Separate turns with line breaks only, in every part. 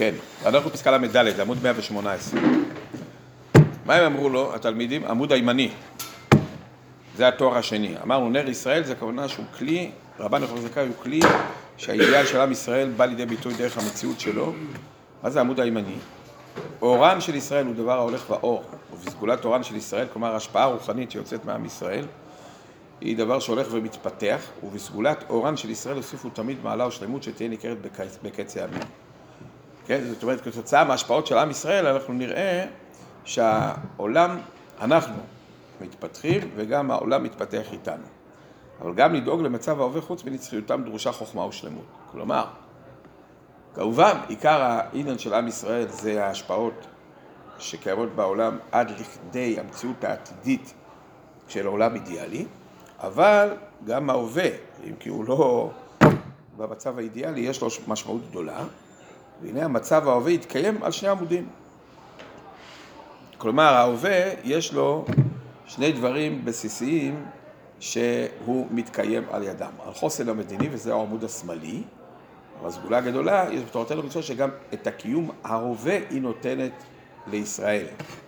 כן, אנחנו פסקה למדלת, עמוד 118. מה הם אמרו לו, התלמידים? עמוד הימני. זה התואר השני. אמרנו, נר ישראל זה הכוונה שהוא כלי, רבן יוחנן בן זכאי הוא כלי שהאידיאל של עם ישראל בא לידי ביטוי דרך המציאות שלו. מה זה עמוד הימני? אורן של ישראל הוא דבר ההולך באור, ובסגולת אורן של ישראל, כלומר השפעה רוחנית שיוצאת מעם ישראל, היא דבר שהולך ומתפתח, ובסגולת אורן של ישראל הוסיפו תמיד מעלה או שלמות שתהיה ניכרת בקץ הימים. כן? זאת אומרת, כתוצאה מההשפעות של עם ישראל, אנחנו נראה שהעולם, אנחנו מתפתחים, וגם העולם מתפתח איתנו. אבל גם לדאוג למצב ההווה חוץ מנצחיותם דרושה חוכמה ושלמות. כלומר, כמובן, עיקר העניין של עם ישראל זה ההשפעות שקיימות בעולם עד לכדי המציאות העתידית של עולם אידיאלי, אבל גם ההווה, אם כי הוא לא במצב האידיאלי, יש לו משמעות גדולה, והנה המצב ההווה יתקיים על שני עמודים. כלומר, ההווה יש לו שני דברים בסיסיים שהוא מתקיים על ידם. על חוסן המדיני, וזה העמוד השמאלי, אבל הסגולה הגדולה, יש בתורתנו מצוות שגם את הקיום ההווה היא נותנת לישראל.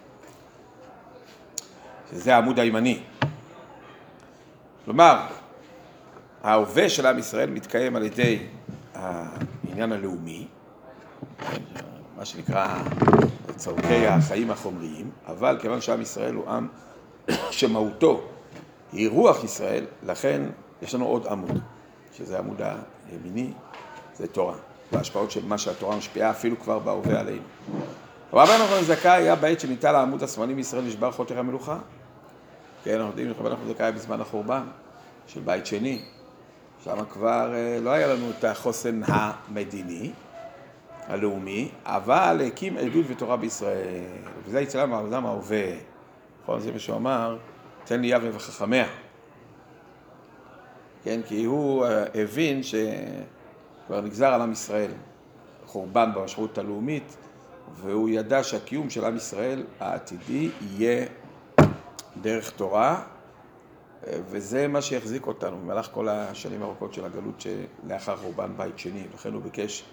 שזה העמוד הימני. כלומר, ההווה של עם ישראל מתקיים על ידי העניין הלאומי, מה שנקרא צורכי החיים החומריים, אבל כיוון שעם ישראל הוא עם שמהותו היא רוח ישראל, לכן יש לנו עוד עמוד, שזה העמוד הימיני, זה תורה, וההשפעות של מה שהתורה משפיעה אפילו כבר בהווה עלינו. רבן יוחנן בן זכאי היה בעת שניטל העמוד השמאלי מישראל נשבר חוטר המלוכה. כן, אנחנו יודעים, רבן יוחנן בן זכאי בזמן החורבן של בית שני, שם כבר לא היה לנו את החוסן המדיני, הלאומי, אבל הקים עדות ותורה בישראל, וזה יצא מהעולם ההווה. נכון, זה מה שהוא אמר, תן לי יבנה וחכמיה. כן, כי הוא הבין שכבר נגזר על עם ישראל חורבן במשמעות הלאומית, והוא ידע שהקיום של עם ישראל העתידי יהיה דרך תורה, וזה מה שיחזיק אותנו במהלך כל השנים הארוכות של הגלות שלאחר חורבן בית שני, לכן הוא ביקש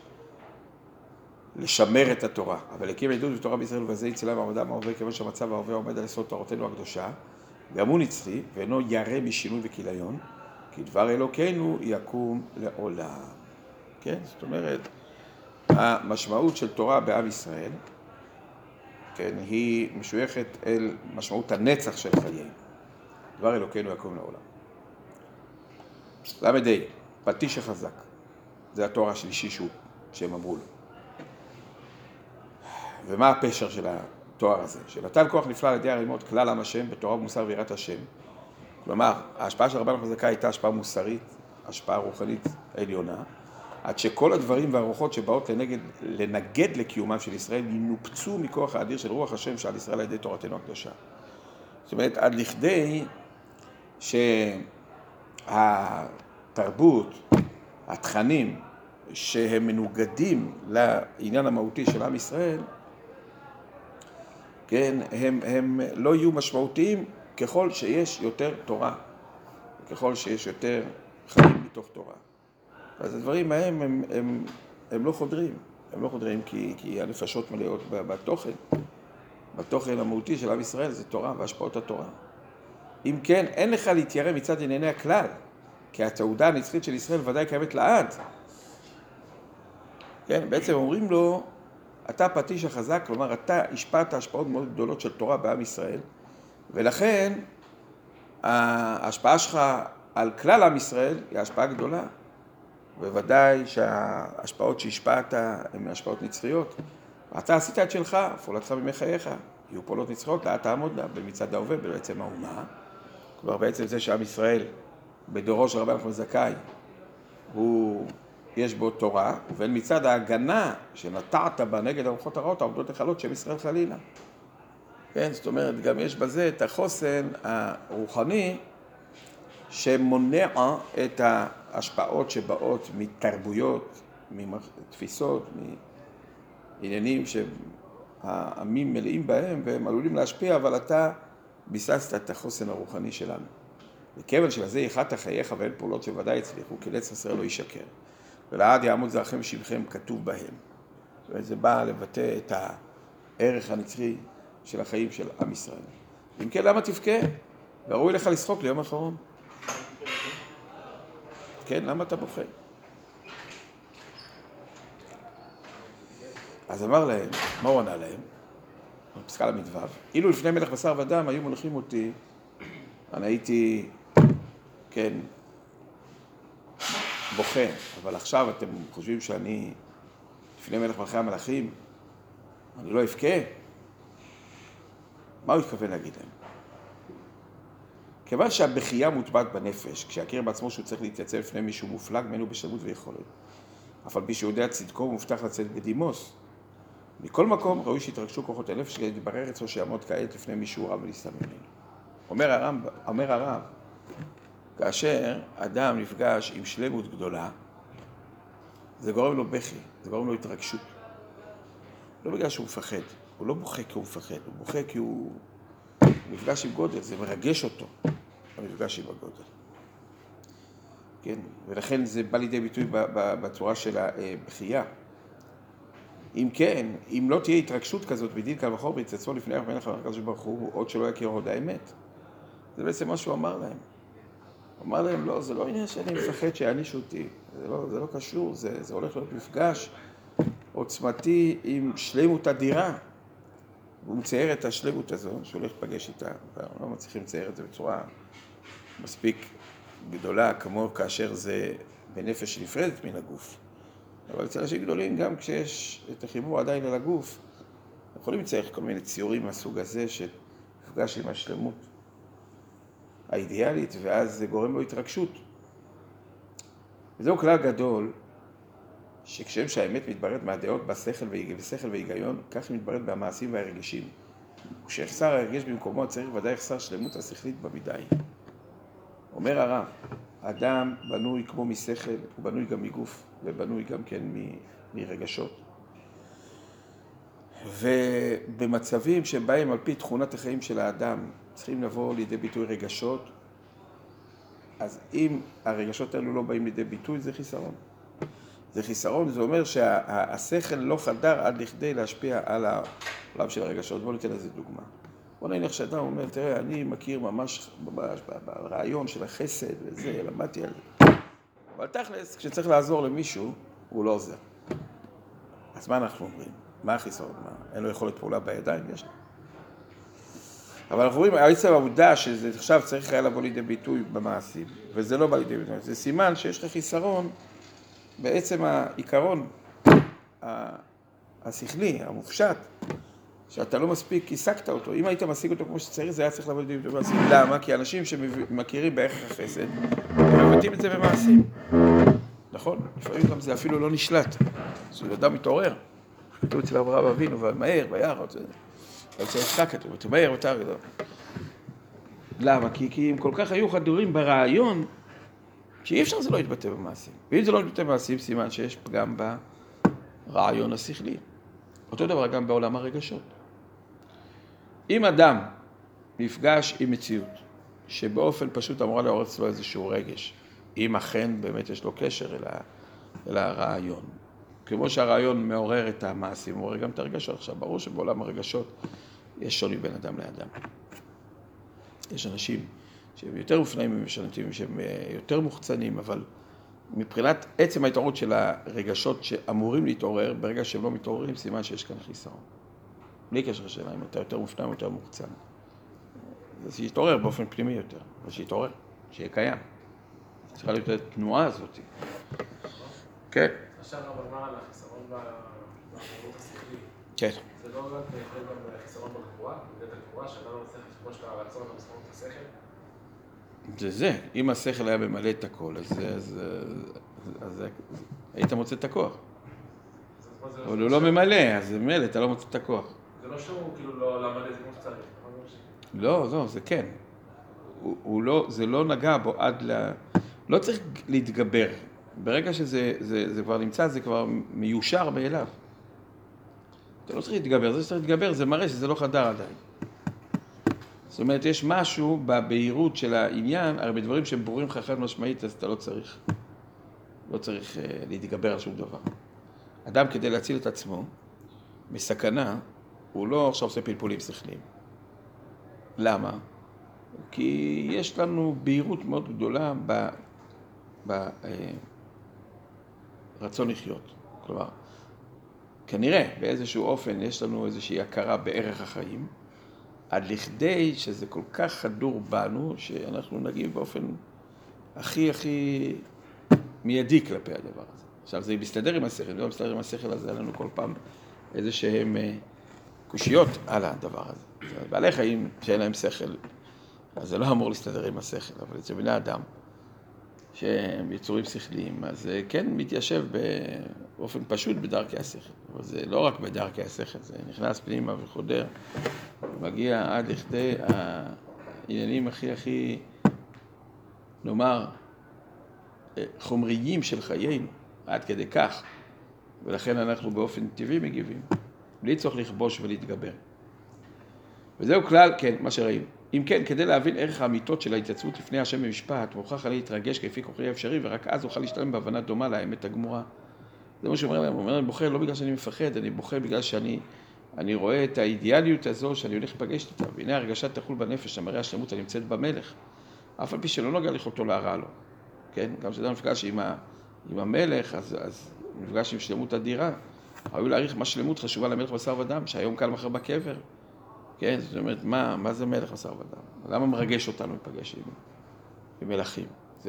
לשמר את התורה, אבל הקים עדות ותורה בישראל, וזה יצא מעמדם ההווה, כיוון שהמצב ההווה עומד על יסוד תורתנו הקדושה, גם הוא נצחי, ואינו ירא משינוי וכיליון, כי דבר אלוקינו יקום לעולם. כן? זאת אומרת, המשמעות של תורה בעם ישראל, כן, היא משויכת אל משמעות הנצח של חיינו. דבר אלוקינו יקום לעולם. למדי, פטיש החזק, זה התואר השלישי שהם אמרו לו. ומה הפשר של התואר הזה? שנתן כוח נפלא על ידי הרימות כלל עם השם בתורה ומוסר ויראת השם. כלומר, ההשפעה של רבן יוחנן בן זכאי הייתה השפעה מוסרית, השפעה רוחנית עליונה, עד שכל הדברים והרוחות שבאות לנגד לקיומם של ישראל ינופצו מכוח האדיר של רוח השם שעל ישראל על ידי תורתנו הקדושה. זאת אומרת, עד לכדי שהתרבות, התכנים שהם מנוגדים לעניין המהותי של עם ישראל, כן, הם לא יהיו משמעותיים ככל שיש יותר תורה, ככל שיש יותר חיים מתוך תורה. אז הדברים ההם הם לא חודרים, הם לא חודרים כי הנפשות מלאות בתוכן המהותי של עם ישראל זה תורה והשפעות התורה. אם כן, אין לך להתיירא מצד ענייני הכלל, כי התעודה הנצחית של ישראל ודאי קיימת לעד. כן, בעצם אומרים לו, אתה פטיש החזק, כלומר, אתה השפעת השפעות מאוד גדולות של תורה בעם ישראל, ולכן ההשפעה שלך על כלל עם ישראל היא השפעה גדולה, ובוודאי שההשפעות שהשפעת הן השפעות נצחיות. אתה עשית את שלך, פעולתך בימי חייך, יהיו פעולות נצחיות, לאט תעמוד במצעד ההווה, בעצם האומה. כלומר, בעצם זה שעם ישראל, בדורו של רבן יוחנן בן זכאי, יש בו תורה, ובין מצד ההגנה שנטעת בה נגד הרוחות הרעות, העובדות החלות שם ישראל חלילה. כן, זאת אומרת, גם יש בזה את החוסן הרוחני שמונע את ההשפעות שבאות מתרבויות, מתפיסות, מעניינים שהעמים מלאים בהם והם עלולים להשפיע, אבל אתה ביססת את החוסן הרוחני שלנו. וכיוון שלזה יחדת חייך ואין פעולות שוודאי הצליחו, כי נצח ישראל לא ישקר. ולעד יעמוד זרעכם ושבטכם כתוב בהם. וזה בא לבטא את הערך הנצחי של החיים של עם ישראל. אם כן, למה תבכה? וראוי לך לשחוק ליום האחרון. כן, למה אתה בוכה? אז אמר להם, מה הוא ענה להם? פסקה למדבב. אילו לפני מלך בשר ודם היו מולכים אותי, אני הייתי, כן, בוכה. אבל עכשיו אתם חושבים שאני לפני מלך מלכי המלכים, אני לא אבכה? מה הוא התכוון להגיד להם? כיוון שהבכייה מוטבעת בנפש, כשהכיר בעצמו שהוא צריך להתייצב לפני מישהו מופלג ממנו בשלמות ויכולת, אף על פי שהוא יודע צדקו ומובטח לצאת בדימוס, מכל מקום ראוי שיתרגשו כוחות הנפש כדי להתברר אצלו שיעמוד כעת לפני מישהו רב ולהסתמן ממנו. אומר הרב, כאשר אדם נפגש עם שלמות גדולה, זה גורם לו בכי, זה גורם לו התרגשות. לא בגלל שהוא מפחד, הוא לא בוכה כי הוא מפחד, הוא בוכה כי הוא נפגש עם גודל, זה מרגש אותו, המפגש עם הגודל. כן, ולכן זה בא לידי ביטוי בצורה של הבכייה. אם כן, אם לא תהיה התרגשות כזאת בדין קל וחומר בהתייצבו לפני מלך הקדוש ברוך הוא, עוד שלא יכיר עוד האמת. זה בעצם מה שהוא אמר להם. הוא אמר להם, לא, זה לא עניין שאני מפחד שיענישו אותי, זה לא קשור, זה הולך להיות מפגש עוצמתי עם שלמות אדירה. הוא מצייר את השלמות הזו, שהוא הולך לפגש איתה, ולא מצליחים לצייר את זה בצורה מספיק גדולה, כמו כאשר זה בנפש נפרדת מן הגוף. אבל אצל אנשים גדולים, גם כשיש את החיבור עדיין על הגוף, יכולים לצייר כל מיני ציורים מהסוג הזה שמפגש עם השלמות האידיאלית, ואז זה גורם לו התרגשות. וזהו כלל גדול, שכשם שהאמת מתבררת מהדעות בשכל והיגיון, כך היא מתבררת במעשים והרגשים. כשיחסר הרגש במקומו, צריך ודאי יחסר שלמות השכלית במידה. אומר הרב, האדם בנוי כמו משכל, הוא בנוי גם מגוף, ובנוי גם כן מרגשות. ובמצבים שבהם על פי תכונת החיים של האדם צריכים לבוא לידי ביטוי רגשות, אז אם הרגשות האלו לא באים לידי ביטוי, זה חיסרון. זה חיסרון, זה אומר שהשכל לא חדר עד לכדי להשפיע על העולם של הרגשות. בואו ניתן לזה דוגמה. בוא נניח שאדם אומר, תראה, אני מכיר ממש ברעיון של החסד וזה, למדתי על זה. אבל תכלס, כשצריך לעזור למישהו, הוא לא עוזר. אז מה אנחנו אומרים? מה החיסרון? אין לו יכולת פעולה בידיים? יש לו. אבל אנחנו רואים, עצם העובדה שזה עכשיו צריך היה לבוא לידי ביטוי במעשים, וזה לא בא לידי ביטוי. זה סימן שיש לך חיסרון בעצם העיקרון השכלי, המופשט, שאתה לא מספיק, הסקת אותו. אם היית משיג אותו כמו שצריך, זה היה צריך לבוא לידי ביטוי במעשים. למה? כי אנשים שמכירים בערך החסד, הם מבטאים את זה במעשים. נכון? לפעמים גם זה אפילו לא נשלט. זה אדם מתעורר. כתוב אצל אברהם אבינו, ומהר, ביחד. אבל זה עסקה כתוב, מהר, ותאר. למה? כי הם כל כך היו חדורים ברעיון, שאי אפשר זה לא יתבטא במעשים. ואם זה לא יתבטא במעשים, סימן שיש פגם ברעיון השכלי. אותו דבר גם בעולם הרגשות. אם אדם נפגש עם מציאות, שבאופן פשוט אמורה לעורר אצלו איזשהו רגש, אם אכן באמת יש לו קשר אל הרעיון. כמו שהרעיון מעורר את המעשים, מעורר גם את הרגשות. עכשיו, ברור שבעולם הרגשות יש שוני בין אדם לאדם. יש אנשים שהם יותר מופנמים, יש אנשים שהם יותר מוחצנים, אבל מבחינת עצם ההתעוררות של הרגשות שאמורים להתעורר, ברגע שהם לא מתעוררים, סימן שיש כאן חיסרון. בלי קשר שאלה, אם אתה יותר מופנם, יותר מוחצן. זה שיתעורר באופן פנימי יותר, אבל שיתעורר, שיהיה קיים. צריכה להיות את התנועה הזאת. כן.
עכשיו אבל מה על החיסרון במהות השכלית?
כן.
זה לא רק גם חיסרון בגבורה, בגלל הגבורה, שאתה לא מצליח כמו שאתה רצון במסכנות השכל?
זה. אם השכל היה ממלא את הכל, אז היית מוצא את הכוח. אבל הוא לא ממלא, אז ממלא, אתה לא מוצא את הכוח.
זה לא שהוא כאילו לא למלא, זה כמו שצריך.
לא, זה כן. זה לא נגע בו עד לא צריך להתגבר. ברגע שזה כבר נמצא, זה כבר מיושר מאליו. אתה לא צריך להתגבר, זה שצריך להתגבר, זה מראה שזה לא חדר עדיין. זאת אומרת, יש משהו בבהירות של העניין, הרי בדברים שהם ברורים לך חד משמעית, אז אתה לא צריך להתגבר על שום דבר. אדם כדי להציל את עצמו, מסכנה, הוא לא עכשיו עושה פלפולים שכליים. למה? כי יש לנו בהירות מאוד גדולה ברצון לחיות. כלומר, כנראה באיזשהו אופן יש לנו איזושהי הכרה בערך החיים, עד לכדי שזה כל כך חדור בנו, שאנחנו נגיב באופן הכי מיידי כלפי הדבר הזה. עכשיו, זה מסתדר עם השכל, לא מסתדר עם השכל הזה, לנו כל פעם איזה שהם קושיות על הדבר הזה. בעלי חיים שאין להם שכל, אז זה לא אמור להסתדר עם השכל, אבל אצל בני אדם, שהם יצורים שכליים, אז זה כן מתיישב באופן פשוט בדרכי השכל. אבל זה לא רק בדרכי השכל, זה נכנס פנימה וחודר, מגיע עד לכדי העניינים הכי, נאמר, חומריים של חיינו, עד כדי כך. ולכן אנחנו באופן טבעי מגיבים, בלי צורך לכבוש ולהתגבר. וזהו כלל, כן, מה שראינו. אם כן, כדי להבין ערך האמיתות של ההתייצבות לפני השם במשפט, מוכרח עלי להתרגש כפי כוחי האפשרי, ורק אז אוכל להשתלם בהבנה דומה לאמת הגמורה. זה מה שאומר להם, הוא אומר, אני בוחר לא בגלל שאני מפחד, אני בוחר בגלל שאני רואה את האידיאליות הזו שאני הולך לפגש איתה, והנה הרגשה תחול בנפש, המראה השלמות הנמצאת במלך. אף על פי שלא נוגע לכותו להרע לו. כן? גם כשאדם נפגש עם המלך, אז נפגש עם שלמות אדירה. ראוי להעריך מה שלמות חשובה למלך בשר ודם, שהיום קל מחר בקבר. כן? זאת אומרת, מה זה מלך בשר ודם? למה מרגש אותנו לפגש עם מלכים?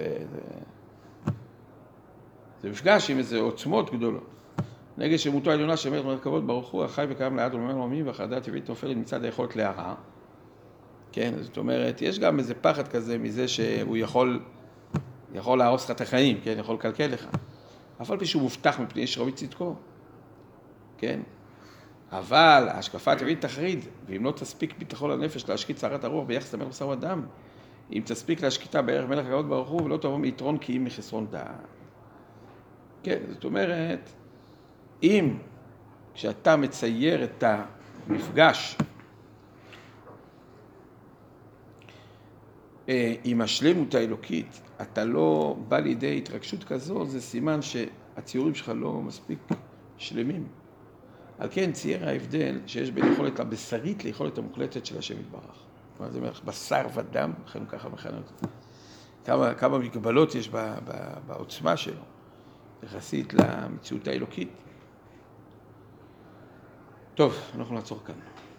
זה מפגש עם איזה עוצמות גדולות. נגד שלמותו העליונה של מלך מרכבות ברוך הוא, החי וקיים לעד ולמען עולמים, והחרדה הטבעית נופלת מצד היכולת להרע. כן? זאת אומרת, יש גם איזה פחד כזה מזה שהוא יכול להרוס לך את החיים, כן? יכול לקלקל לך. אף על פי שהוא מובטח מפני איש ראוי צדקו. כן? אבל ההשקפה הטבעית תחריד, ואם לא תספיק ביטחון לנפש להשקיט סערת הרוח ביחס למלך בשר ודם, אם תספיק להשקיטה בערך מלך הגאות ברוך הוא, ולא תבוא מיתרון כי אם מחסרון דעת. כן, זאת אומרת, אם כשאתה מצייר את המפגש עם השלמות האלוקית, אתה לא בא לידי התרגשות כזו, זה סימן שהציורים שלך לא מספיק שלמים. על כן צייר ההבדל שיש בין יכולת הבשרית ליכולת המוחלטת של השם יתברך. כלומר, זה אומר, בשר ודם, לכן הוא ככה מכנה אותו. כמה מגבלות יש בעוצמה שלו, יחסית למציאות האלוקית. טוב, אנחנו נעצור כאן.